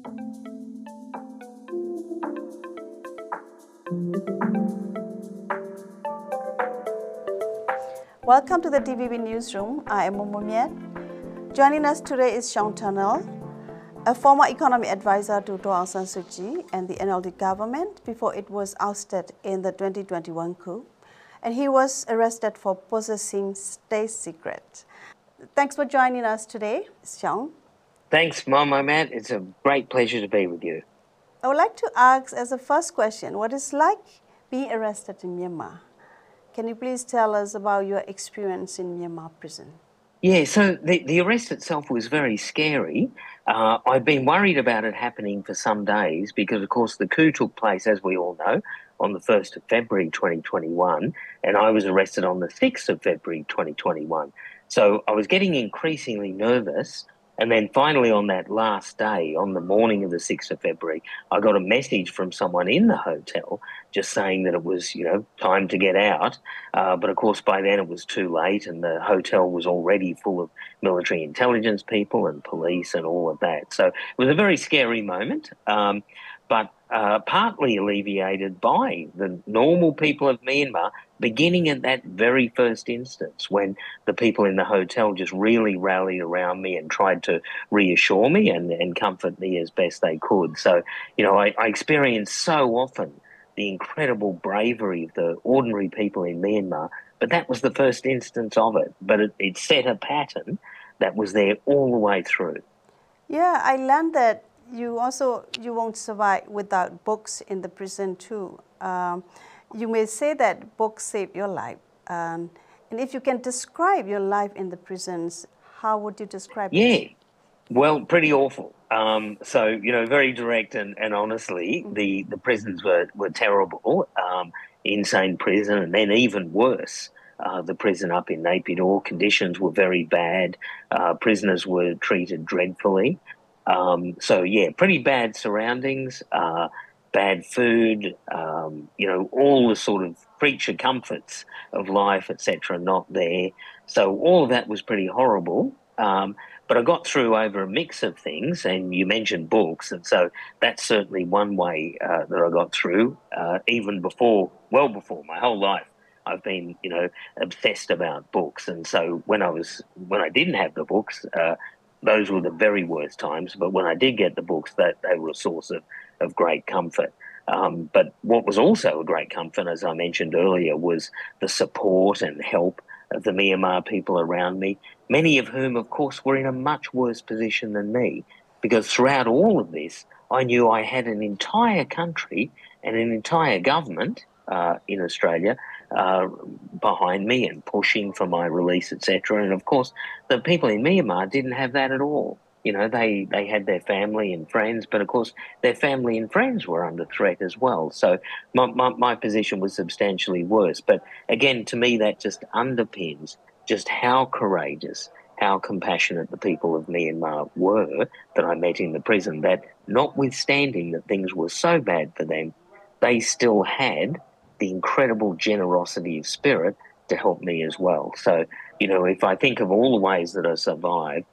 Welcome to the TVB Newsroom. I am Momo Miet. Joining us today is Sean Turnell, a former economy advisor to Daw Aung San Suu Kyi and the NLD government before it was ousted in the 2021 coup. And he was arrested for possessing state secret. Thanks for joining us today, Sean. Thanks, Momo Miet. It's a great pleasure to be with you. I would like to ask as a first question, what it's like being arrested in Myanmar? Can you please tell us about your experience in Myanmar prison? Yeah, so the arrest itself was very scary. I've been worried about it happening for some days because, of course, the coup took place, as we all know, on the 1st of February 2021, and I was arrested on the 6th of February 2021. So I was getting increasingly nervous. And then finally on that last day, on the morning of the 6th of February, I got a message from someone in the hotel just saying that it was, time to get out. But of course, by then it was too late and the hotel was already full of military intelligence people and police and all of that. So it was a very scary moment, but partly alleviated by the normal people of Myanmar, beginning at that very first instance when the people in the hotel just really rallied around me and tried to reassure me and comfort me as best they could. So, I experienced so often the incredible bravery of the ordinary people in Myanmar, but that was the first instance of it. But it set a pattern that was there all the way through. Yeah, I learned that you won't survive without books in the prison too. You may say that books saved your life. And if you can describe your life in the prisons, how would you describe it? Yeah, well, pretty awful. So, very direct and honestly, the prisons were terrible. Insane prison, and then even worse, the prison up in Naypyidaw, conditions were very bad. Prisoners were treated dreadfully. So, yeah, pretty bad surroundings, bad food, all the sort of creature comforts of life, etc., not there. So all of that was pretty horrible. But I got through over a mix of things, and you mentioned books, and so that's certainly one way that I got through. Even well before my whole life, I've been, obsessed about books, and so when I didn't have the books, those were the very worst times. But when I did get the books, they were a source of great comfort. But what was also a great comfort, as I mentioned earlier, was the support and help of the Myanmar people around me, many of whom, of course, were in a much worse position than me, because throughout all of this, I knew I had an entire country and an entire government in Australia behind me and pushing for my release, etc. And, of course, the people in Myanmar didn't have that at all. They had their family and friends, but of course their family and friends were under threat as well. So my position was substantially worse. But again, to me, that just underpins just how courageous, how compassionate the people of Myanmar were that I met in the prison, that notwithstanding that things were so bad for them, they still had the incredible generosity of spirit to help me as well. So, if I think of all the ways that I survived,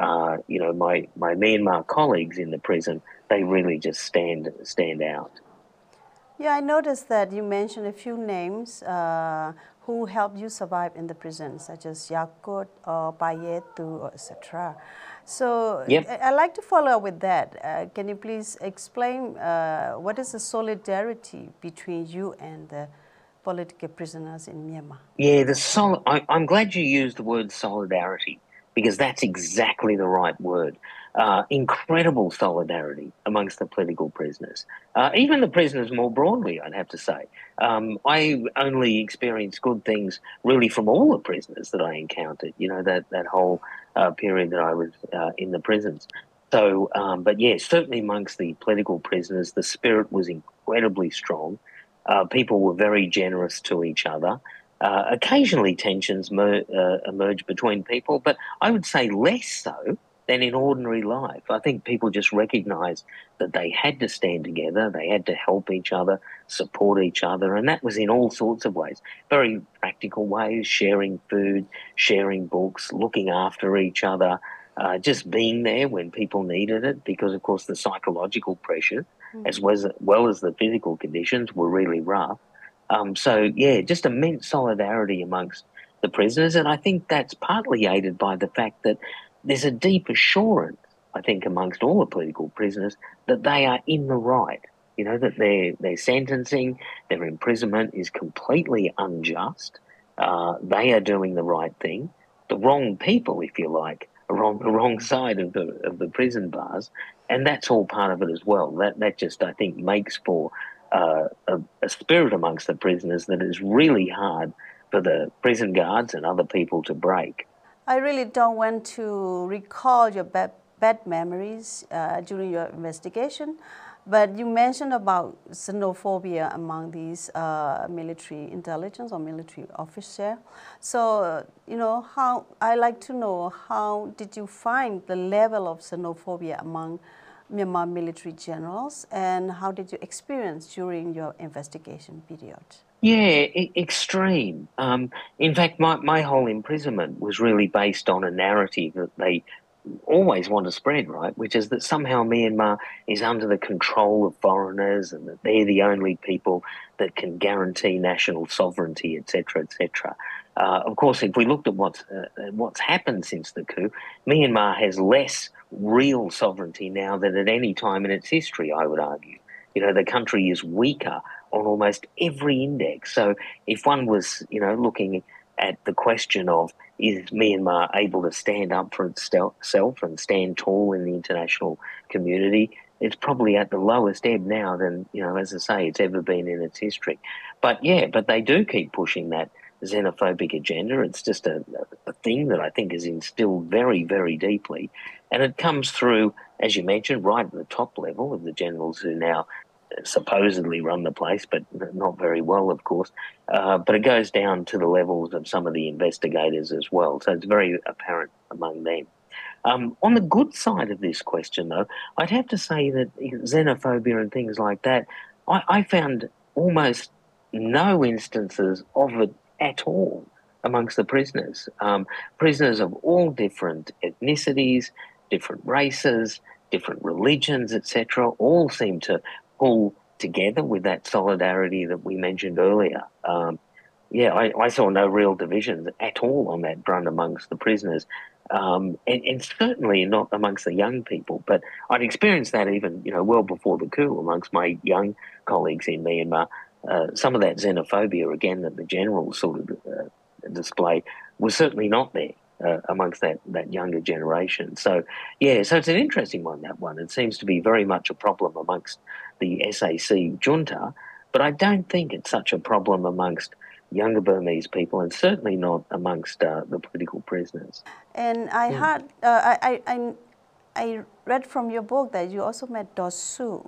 my Myanmar colleagues in the prison, they really just stand out. Yeah, I noticed that you mentioned a few names who helped you survive in the prison, such as Yakut or Payetu, etc. So yep. I'd like to follow up with that. Can you please explain what is the solidarity between you and the political prisoners in Myanmar? Yeah, I'm glad you used the word solidarity, because that's exactly the right word. Incredible solidarity amongst the political prisoners, even the prisoners more broadly, I'd have to say. I only experienced good things really from all the prisoners that I encountered, that whole period that I was in the prisons. So, but yeah, certainly amongst the political prisoners, the spirit was incredibly strong. People were very generous to each other. Occasionally tensions emerge between people, but I would say less so than in ordinary life. I think people just recognised that they had to stand together, they had to help each other, support each other, and that was in all sorts of ways. Very practical ways, sharing food, sharing books, looking after each other, just being there when people needed it, because, of course, the psychological pressure, as well as the physical conditions, were really rough. So, just immense solidarity amongst the prisoners. And I think that's partly aided by the fact that there's a deep assurance, I think, amongst all the political prisoners that they are in the right. You know, that their sentencing, their imprisonment is completely unjust. They are doing the right thing. The wrong people, if you like, are on the wrong side of the prison bars, and that's all part of it as well. That just, I think, makes for a spirit amongst the prisoners that is really hard for the prison guards and other people to break. I really don't want to recall your bad memories during your investigation, but you mentioned about xenophobia among these military intelligence or military officer. So, how I like to know, how did you find the level of xenophobia among Myanmar military generals, and how did you experience during your investigation period? Yeah, extreme. In fact, my whole imprisonment was really based on a narrative that they always want to spread, right? Which is that somehow Myanmar is under the control of foreigners and that they're the only people that can guarantee national sovereignty, etc., etc. Of course, if we looked at what's happened since the coup, Myanmar has less real sovereignty now than at any time in its history, I would argue. You know, the country is weaker on almost every index. So if one was, looking at the question of, is Myanmar able to stand up for itself and stand tall in the international community, it's probably at the lowest ebb now than, as I say, it's ever been in its history. But they do keep pushing that xenophobic agenda. It's just a thing that I think is instilled very, very deeply. And it comes through, as you mentioned, right at the top level of the generals who now supposedly run the place, but not very well, of course. But it goes down to the levels of some of the investigators as well. So it's very apparent among them. On the good side of this question, though, I'd have to say that xenophobia and things like that, I found almost no instances of it at all amongst the prisoners. Prisoners of all different ethnicities, different races, different religions, etc., all seem to pull together with that solidarity that we mentioned earlier. I saw no real divisions at all on that front amongst the prisoners, and certainly not amongst the young people. But I'd experienced that even, well before the coup amongst my young colleagues in Myanmar. Some of that xenophobia, again, that the generals sort of display was certainly not there amongst that younger generation. So it's an interesting one, that one. It seems to be very much a problem amongst the SAC junta, but I don't think it's such a problem amongst younger Burmese people, and certainly not amongst the political prisoners. And I heard, I read from your book that you also met Daw Suu,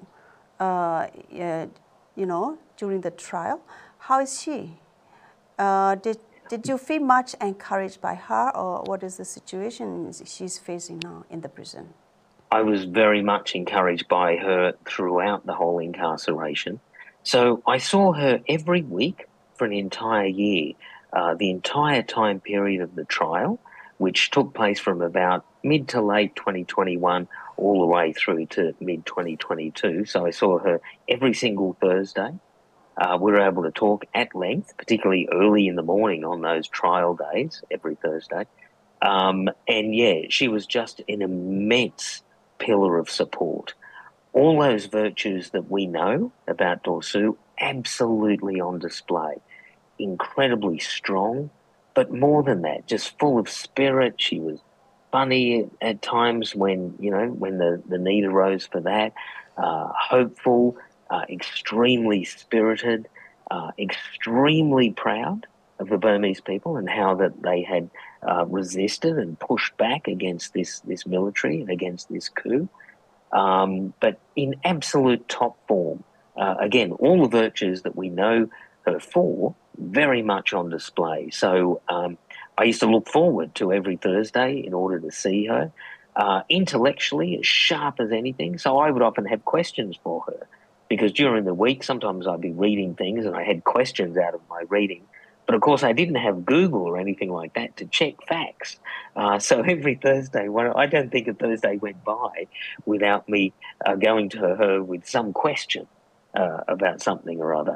during the trial. How is she? Did you feel much encouraged by her, or what is the situation she's facing now in the prison? I was very much encouraged by her throughout the whole incarceration. So I saw her every week for an entire year, the entire time period of the trial, which took place from about mid to late 2021 all the way through to mid-2022. So I saw her every single Thursday. We were able to talk at length, particularly early in the morning on those trial days, every Thursday. She was just an immense pillar of support. All those virtues that we know about Daw Suu, absolutely on display. Incredibly strong, but more than that, just full of spirit. She was funny at times when the need arose for that, hopeful, extremely spirited, extremely proud of the Burmese people and how that they had resisted and pushed back against this military and against this coup. But in absolute top form. Again, all the virtues that we know her for, very much on display. So I used to look forward to every Thursday in order to see her. Intellectually, as sharp as anything. So I would often have questions for her, because during the week, sometimes I'd be reading things and I had questions out of my reading But of course, I didn't have Google or anything like that to check facts. So every Thursday, I don't think a Thursday went by without me going to her with some question about something or other.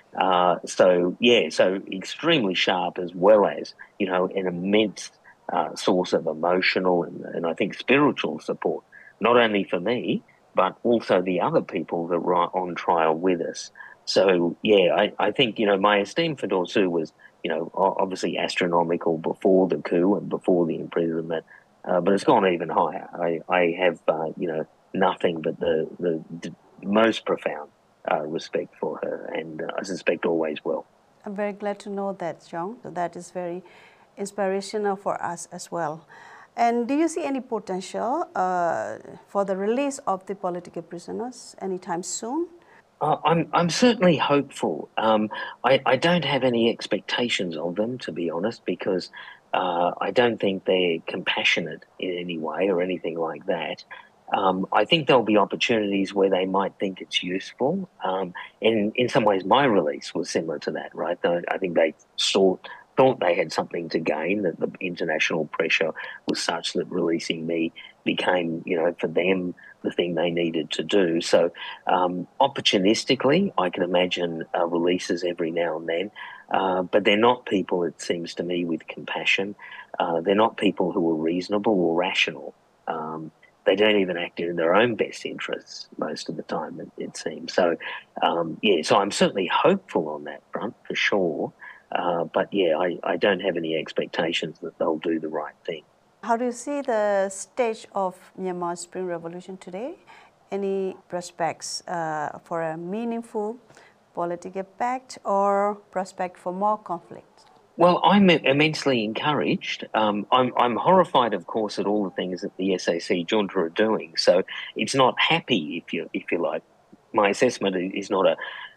So extremely sharp, as well as, an immense source of emotional and I think spiritual support, not only for me, but also the other people that were on trial with us. So, I think, my esteem for Dorsu was, obviously astronomical before the coup and before the imprisonment, but it's gone even higher. I have, nothing but the most profound respect for her, and I suspect always will. I'm very glad to know that, John. So that is very inspirational for us as well. And do you see any potential for the release of the political prisoners anytime soon? I'm certainly hopeful. I don't have any expectations of them, to be honest, because I don't think they're compassionate in any way or anything like that. I think there'll be opportunities where they might think it's useful. And in some ways, my release was similar to that, right? I think they thought they had something to gain, that the international pressure was such that releasing me became, for them, the thing they needed to do. So opportunistically, I can imagine releases every now and then, but they're not people, it seems to me, with compassion. They're not people who are reasonable or rational. They don't even act in their own best interests most of the time, it seems. So, so I'm certainly hopeful on that front for sure. But I don't have any expectations that they'll do the right thing. How do you see the stage of Myanmar's Spring Revolution today? Any prospects for a meaningful political pact or prospect for more conflict? Well, I'm immensely encouraged. I'm horrified, of course, at all the things that the SAC junta are doing. So it's not happy, if you like. My assessment is not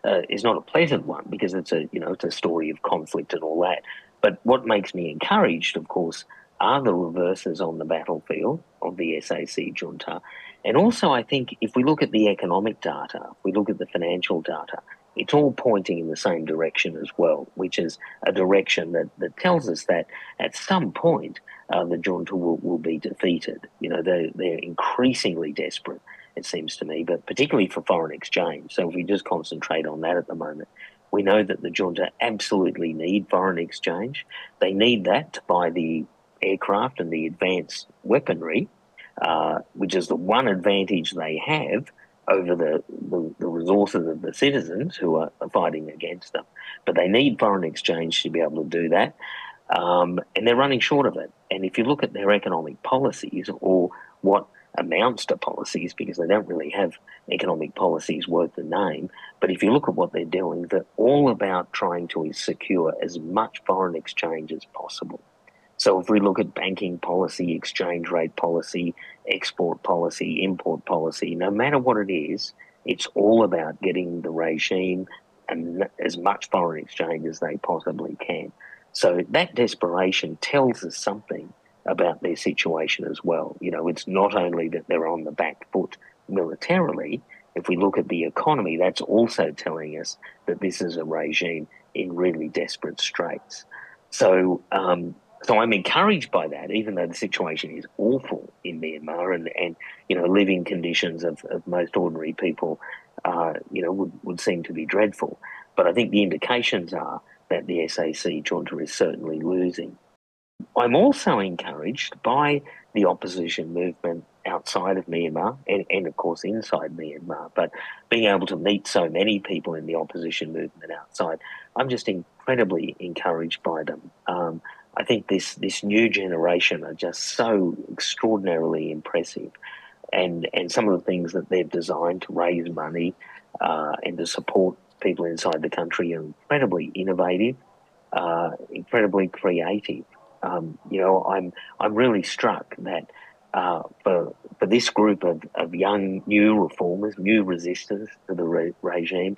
a pleasant one, because it's a story of conflict and all that. But what makes me encouraged, of course, are the reverses on the battlefield of the SAC junta. And also, I think if we look at the economic data, if we look at the financial data, it's all pointing in the same direction as well, which is a direction that tells us that at some point the junta will be defeated. They're increasingly desperate, it seems to me, but particularly for foreign exchange. So if we just concentrate on that at the moment, we know that the junta absolutely need foreign exchange. They need that to buy the aircraft and the advanced weaponry, which is the one advantage they have over the resources of the citizens who are fighting against them. But they need foreign exchange to be able to do that. And they're running short of it. And if you look at their economic policies, or what amounts to policies, because they don't really have economic policies worth the name, but if you look at what they're doing, they're all about trying to secure as much foreign exchange as possible. So if we look at banking policy, exchange rate policy, export policy, import policy, no matter what it is, it's all about getting the regime and as much foreign exchange as they possibly can. So that desperation tells us something about their situation as well. It's not only that they're on the back foot militarily. If we look at the economy, that's also telling us that this is a regime in really desperate straits. So I'm encouraged by that, even though the situation is awful in Myanmar, and living conditions of most ordinary people, would seem to be dreadful. But I think the indications are that the SAC junta is certainly losing. I'm also encouraged by the opposition movement outside of Myanmar and of course inside Myanmar, but being able to meet so many people in the opposition movement outside, I'm just incredibly encouraged by them. I think this new generation are just so extraordinarily impressive, and some of the things that they've designed to raise money and to support people inside the country are incredibly innovative, incredibly creative. I'm really struck that for this group of young new reformers, new resistors to the regime,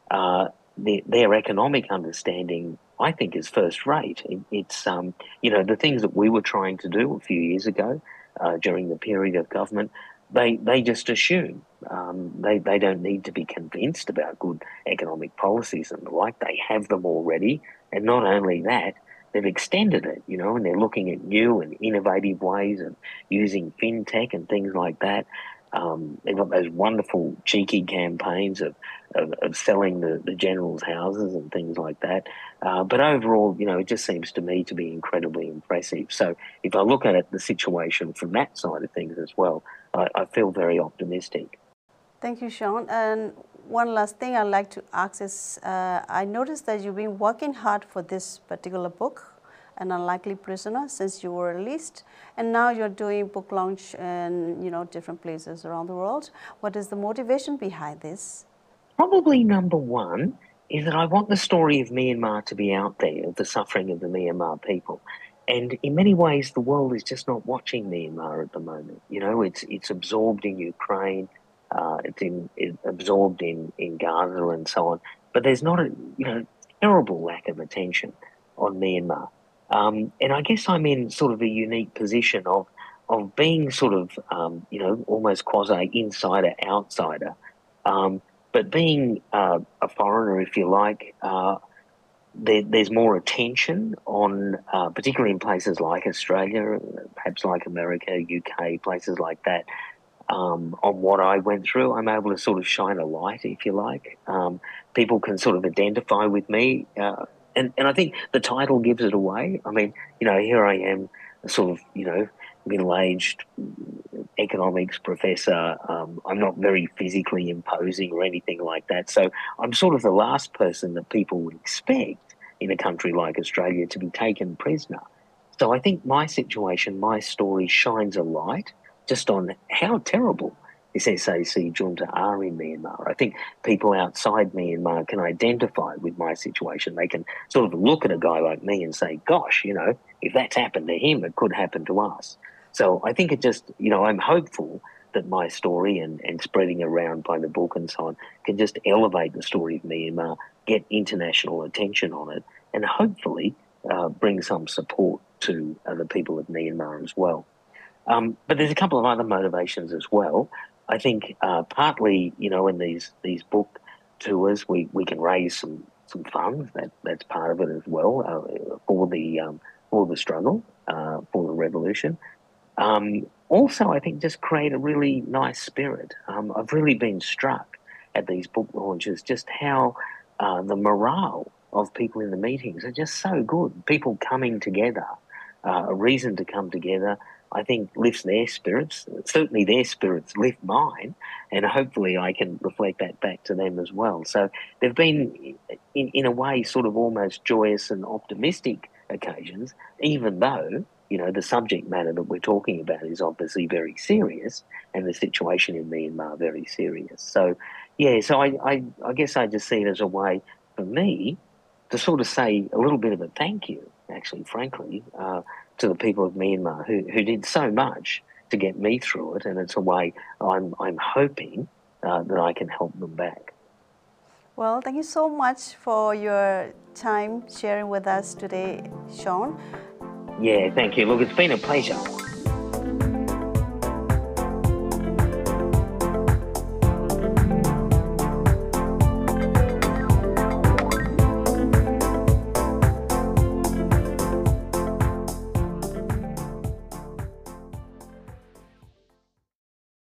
their economic understanding, I think, is first rate. It's the things that we were trying to do a few years ago during the period of government, they just assume. They don't need to be convinced about good economic policies and the like. They have them already. And not only that, they've extended it, you know, and they're looking at new and innovative ways of using fintech and things like that. They've got those wonderful cheeky campaigns of selling the generals' houses and things like that. But overall, you know, it just seems to me to be incredibly impressive. So if I look at it, the situation from that side of things as well, I feel very optimistic. Thank you, Sean. And one last thing I'd like to ask is, I noticed that you've been working hard for this particular book, An Unlikely Prisoner, since you were released, and now you're doing book launch in, you know, different places around the world. What is the motivation behind this? Probably number one is that I want the story of Myanmar to be out there, of the suffering of the Myanmar people. And in many ways, the world is just not watching Myanmar at the moment. You know, it's absorbed in Ukraine, it's absorbed in Gaza and so on. But there's not a, you know, terrible lack of attention on Myanmar. And I guess I'm in sort of a unique position of being sort of, you know, almost quasi insider outsider. But being a foreigner, if you like, there's more attention on, particularly in places like Australia, perhaps like America, UK, places like that, on what I went through. I'm able to sort of shine a light, if you like. People can sort of identify with me. And I think the title gives it away. I mean, you know, here I am, sort of, you know, middle-aged economics professor. I'm not very physically imposing or anything like that. So I'm sort of the last person that people would expect in a country like Australia to be taken prisoner. So I think my situation, my story shines a light just on how terrible this SAC junta are in Myanmar. I think people outside Myanmar can identify with my situation. They can sort of look at a guy like me and say, gosh, you know, if that's happened to him, it could happen to us. So I think it just, you know, I'm hopeful that my story and spreading around by the book and so on can just elevate the story of Myanmar, get international attention on it, and hopefully bring some support to the people of Myanmar as well. But there's a couple of other motivations as well. I think partly, you know, in these book tours, we can raise some funds. That's part of it as well, for the struggle, for the revolution. Also, I think just create a really nice spirit. I've really been struck at these book launches just how the morale of people in the meetings are just so good. People coming together, a reason to come together, I think lifts their spirits. Certainly their spirits lift mine, and hopefully I can reflect that back to them as well. So they've been, in a way, sort of almost joyous and optimistic occasions, even though, you know, the subject matter that we're talking about is obviously very serious, and the situation in Myanmar very serious. So, yeah, so I guess I just see it as a way for me to sort of say a little bit of a thank you, actually, frankly, to the people of Myanmar who did so much to get me through it, and it's a way I'm hoping that I can help them back. Well, thank you so much for your time sharing with us today, Sean. Yeah, thank you. Look, it's been a pleasure.